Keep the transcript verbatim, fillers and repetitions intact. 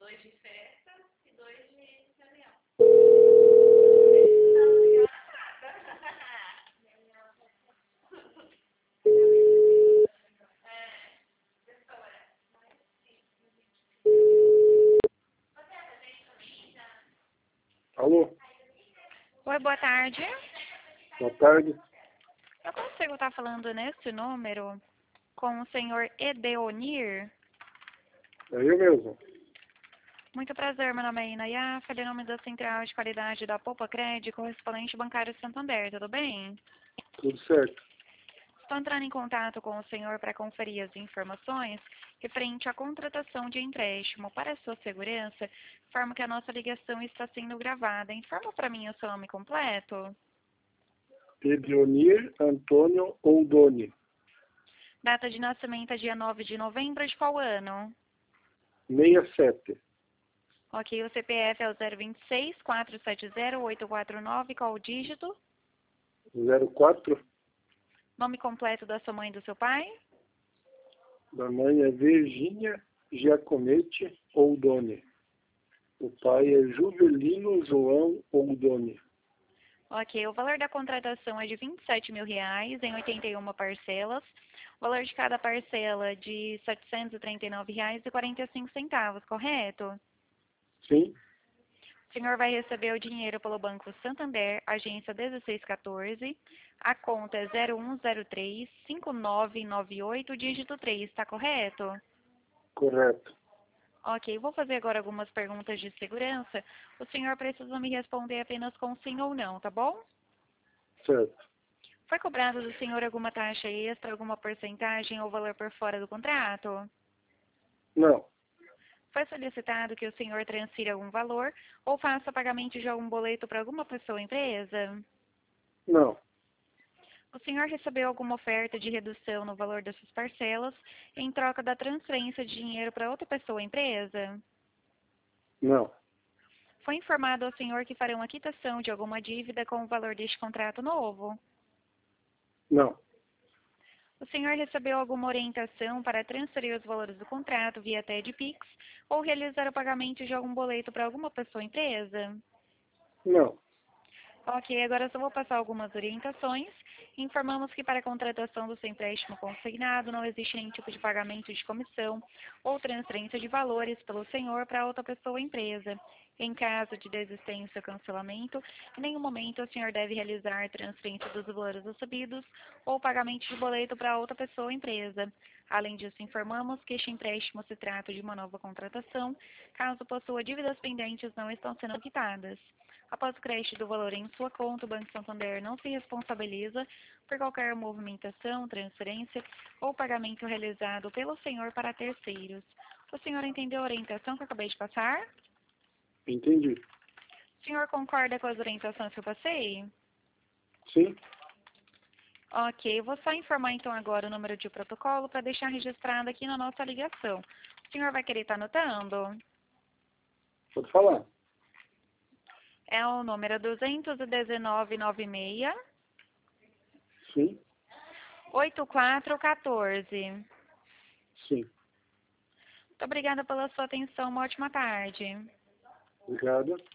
Dois de festa e dois de reunião. Alô? Oi, boa tarde. Boa tarde. Eu consigo estar falando nesse número com o senhor Edeonir? É eu mesmo. Muito prazer, meu nome é Inaya, falei em nome da Central de Qualidade da Poupa Crédito, correspondente bancário Santander, tudo bem? Tudo certo. Estou entrando em contato com o senhor para conferir as informações referente à contratação de empréstimo. Para a sua segurança, informo que a nossa ligação está sendo gravada. Informa para mim o seu nome completo. Edeonir Antônio Oldoni. Data de nascimento é dia nove de novembro de qual ano? sessenta e sete. Ok, o C P F é o zero vinte e seis, quatrocentos e setenta, oitocentos e quarenta e nove, qual o dígito? zero quatro. Nome completo da sua mãe e do seu pai? Da mãe é Virgínia Giacometti Oldoni. O pai é Juvelino João Oldoni. Ok, o valor da contratação é de vinte e sete mil reais em oitenta e uma parcelas. O valor de cada parcela é de setecentos e trinta e nove reais e quarenta e cinco centavos, correto? Sim, O senhor vai receber o dinheiro pelo Banco Santander, agência dezesseis quatorze. A conta é zero um zero três, cinco nove nove oito, dígito três, está correto? correto. Ok, vou fazer agora algumas perguntas de segurança. O senhor precisa me responder apenas com sim ou não, tá bom? Certo. Foi cobrado do senhor alguma taxa extra, alguma porcentagem ou valor por fora do contrato? Não, Foi solicitado que o senhor transfira algum valor ou faça pagamento de algum boleto para alguma pessoa ou empresa? não, O senhor recebeu alguma oferta de redução no valor das suas parcelas em troca da transferência de dinheiro para outra pessoa ou empresa? não, Foi informado ao senhor que farão a quitação de alguma dívida com o valor deste contrato novo? não, O senhor recebeu alguma orientação para transferir os valores do contrato via T E D Pix ou realizar o pagamento de algum boleto para alguma pessoa ou empresa? não, Ok, agora eu só vou passar algumas orientações. Informamos que para a contratação do seu empréstimo consignado não existe nenhum tipo de pagamento de comissão ou transferência de valores pelo senhor para outra pessoa ou empresa. Em caso de desistência ou cancelamento, em nenhum momento o senhor deve realizar transferência dos valores recebidos ou pagamento de boleto para outra pessoa ou empresa. Além disso, informamos que este empréstimo se trata de uma nova contratação, caso possua dívidas pendentes não estão sendo quitadas. Após o crédito do valor em sua conta, o Banco Santander não se responsabiliza por qualquer movimentação, transferência ou pagamento realizado pelo senhor para terceiros. O senhor entendeu a orientação que eu acabei de passar? entendi. O senhor concorda com as orientações que eu passei? Sim, Ok, eu vou só informar então agora o número de protocolo para deixar registrado aqui na nossa ligação. O senhor vai querer estar anotando? pode falar. É o número duzentos e dezenove, noventa e seis, Sim, oitenta e quatro quatorze. sim. Muito obrigada pela sua atenção. Uma ótima tarde. Obrigado.